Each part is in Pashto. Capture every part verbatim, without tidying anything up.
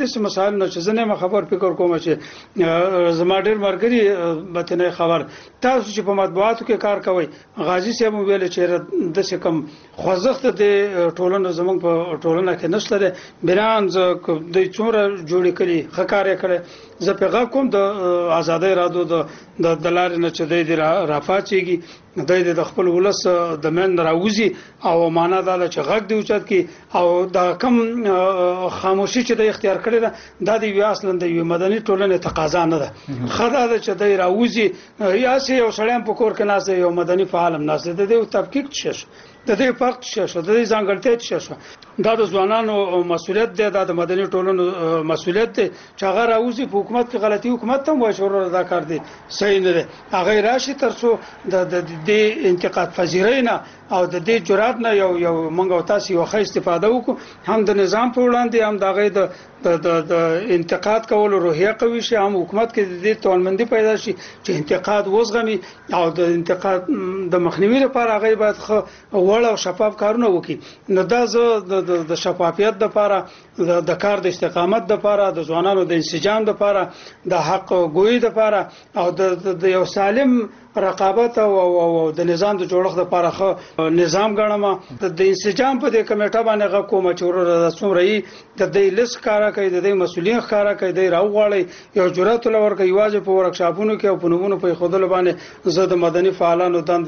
داسې مسایل نه چې زه نه خبر فکر کوم چې زما ډېر مرګري به نه خبر تاسو چې په مطبوعاتو کې کار کوئ غازی صاحب ویل چې د څه کم خوځښت د ټولنو زمونږ په ټولنه کې نشته ده بیران ز د څوره جوړې کړي خکارې کړي زه پیغام کوم د آزادۍ رادو د دلار نه چې د رافاچېږي د خپل ولس د من راوځي او معنا دا چې غږ دی اوچت کی او دا کم خاموشي چې د اختیار کړی ده د دې اصلا د مدني ټولنې تقاضا نه ده خدای دا چې د راوځي یا سه یو سړی په کور کې ناس یو مدني فعال هم ناس د دې تفکیک شش د دې فرق شش د دې ځانګړتیا شش دا د ځوانانو مسولیت دی د مدني ټولنو مسولیت دی چې هغه راوځي په حکومت کې غلطي حکومت هم وایي ادا کار دي صحیح نه ده هغه راشي ترڅو د د انتقاد پذیرینه او د دې جرأت نه یو یو منګو تاسو یو ښه استفاده وکړو هم د نظام په وړاندې هم دغه د د انتقاد کولو روحیه قوي شي هم حکومت کې د دې توانمندي پیدا شي چې انتقاد وزغمي او د انتقاد د مخنیوي لپاره هغه باید وړ او شفاف کارونه وکړي نو دا زه د شفافیت لپاره د کار د استقامت لپاره د ځوانانو د انسجام لپاره د حق ګوي لپاره او د یو سالم رقابت او د نظام د جوړښت لپاره خو نظام غنما د انسجام په دې کمیټه باندې غو کوم چې ورته څومره د دې لیست کارا کوي د دې مسولین کارا کوي د راوغړی یو جرأت لور کوي واجب په ورکشاپونو کې او په نمونه په خودل باندې زه د مدني فعالانو دند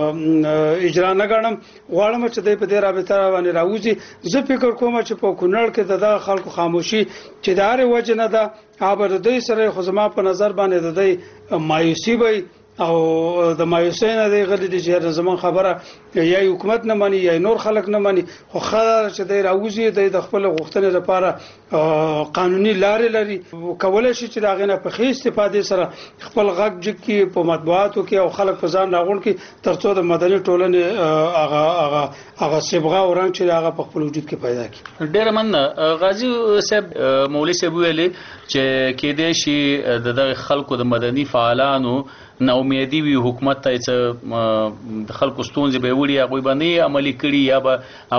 اجرا نه غنم غواړم چې د په دې رابطه باندې راوځي زه فکر کوم چې په کونړ کې د خلکو خاموشي چې د هر وجه نه ده ابر د سره خو زما په نظر باندې د دې مایوسی وي او د مایوسی نه دی غلی دي چې زمون خبره یا حکومت نه مانی یا نور خلک نه مانی خو خبره چې د راوځي د خپل غوښتنې لپاره قانوني لارې لري کولای شي چې دا غنه په خې استفاده سره خپل غږ جکي په مطبوعاتو کې او خلک په ځان راغون کې ترڅو د مدني ټولنې هغه هغه هغه صبغه اورنګ چې هغه په خپل وجود کې پیدا کی ډیر من غازی صاحب مولوی صاحب ویلي چې کې دې شي د خلکو د مدني فعالانو نا امیدي وي حکومت ته چې د خلکو ستونزې به وړي هغه باندې عملي کړي یا به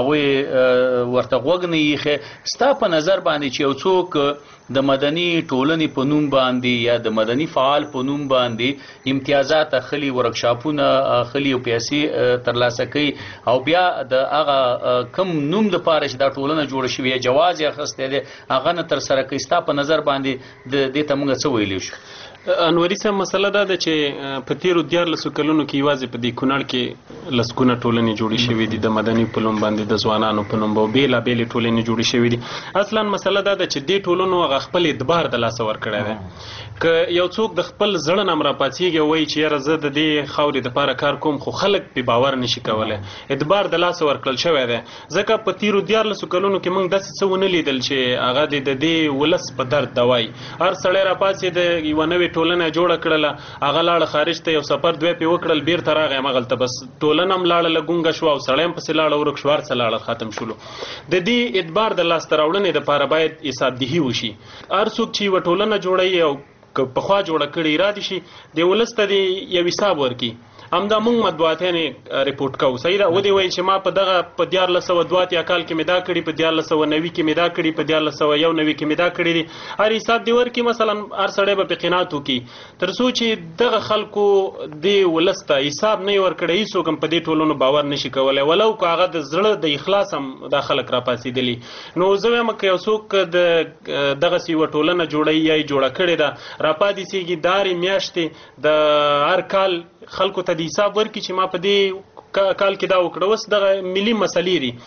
هغه ورته غوګنی یې ستا په نظر باندې چې یو څوک د مدني ټولنې په نوم باندې یا د مدني فعال په نوم باندې امتیازات اخلي ورکشاپونه اخلي او پیسې ترلاسه کوي او بیا د هغه کم نوم د پاره چې دا ټولنه جوړ شوی جواز یې اخسته دي هغه نه تر سره کوي ستا په نظر باندې د دې ته موږ څه ویلی شو انوري صاحب مسله دا ده چې په تیرو دیارلسو کلونو کې یوازې په دې کونړ کې لسګونه ټولنې جوړې شوې دي د مدني په نوم باندې د ځوانانو په نوم به بېلابېلې ټولنې جوړې شوې دي اصلا مسله دا ده چې دې ټولنو هغه خپل اعتبار د لاسه ورکړی دی که یو څوک د خپل زړه نه راپاڅېږي او وایي چې یاره زه د دې خاورې دپاره کار کوم خو خلک پې باور نشي کولی اعتبار د لاسه ورکړل شوی دی ځکه په تیرو دیارلسو کلونو کې موږ داسې څه ونه لیدل چې هغه د دې ولس په درد دوایي هر سړی راپاڅېد یوه نوې ټولنه جوړه کړله هغه لاړه خارج ته یو سفر دوی پې وکړل بیرته راغی همغلته بس ټولنه هم لاړله ګونګه شوه او سړی هم پسې لاړه ورک شو هر څه لاړل ختم شولو د دې اعتبار د لاسته راوړنې دپاره باید حسابدهي وشي هر څوک چې یوه ټولنه جوړوي او که پخوا جوړه کړې را دي شي د ولس ته دې یو حساب ورکړي همدا موږ مطبوعاتیانې ریپورټ کوو صحیح ده ودې وایي چې ما په دغه په دیارلس سوه دوه اتیا کال کې مې دا کړي په دیارلس سوه نوي کې مې دا کړي په دیارلس سوه یو نوي کې مې دا کړي دي هر حساب دې ورکړي مثلا هر سړی به پې قناعت وکړي تر څو چې دغه خلکو دې ولس ته حساب نه یې ورکړی هېڅوک هم په دې ټولنو باور نشي کولی ولو که هغه د زړه د اخلاص هم دا خلک راپاڅېدلي نو زه وایم که یو څوک د دغسې یوه ټولنه جوړوي یا یې جوړه کړې ده راپاڅېږي د هرې میاشتې د هر کال خلکو ته د حساب ورکړي چې ما په دې کال کې دا وکړه اوس دغه ملي مسلې دي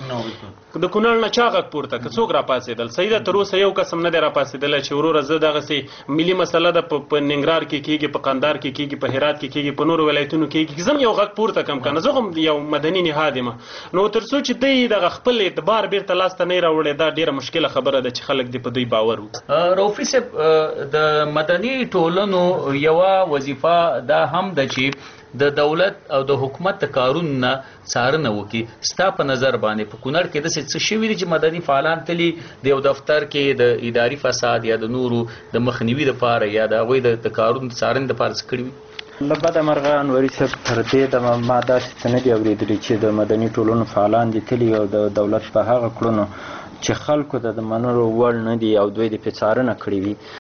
د کونړ نه چا غږ پورته که څوک راپاڅېدل صحیح ده تر اوسه یو کس هم نه دی راپاڅېدلی چې وروره زه دغسې ملي مسله ده په ننګرهار کې کېږي په قندهار کې کېږي په هرات کې کېږي په نورو ولایتونو کې کېږي زه هم یو غږ پورته کړم که نه زه هم یو مدني نهاد یم نو تر څو چې دی دغه خپل اعتبار بیرته لاسته نه یې راوړی دا ډېره مشکله خبره ده چې خلک دې په دوی باور وکړي رؤفي صاحب د مدني ټولنو یوه وظیفه دا هم ده چې د دولت او د حکومت د کارونو نه څارنه وکړي ستا په نظر باندې په کونړ کې داسې څه شوي دي چې مدني فعالان تلي د یو دفتر کې د اداري فساد یا د نورو د مخنیوي دپاره یا د هغوی د کارونو د څارنې دپاره څه کړي وي له بده مرغه انوري صاحب تر دې دمه ما داسې څه نه دي اورېدلي چې د مدني ټولنو فعالان دي تلي او د دولت په هغه کړنو چې خلکو ته د منلو وړ نه دي او دوی د پې څارنه کړې وي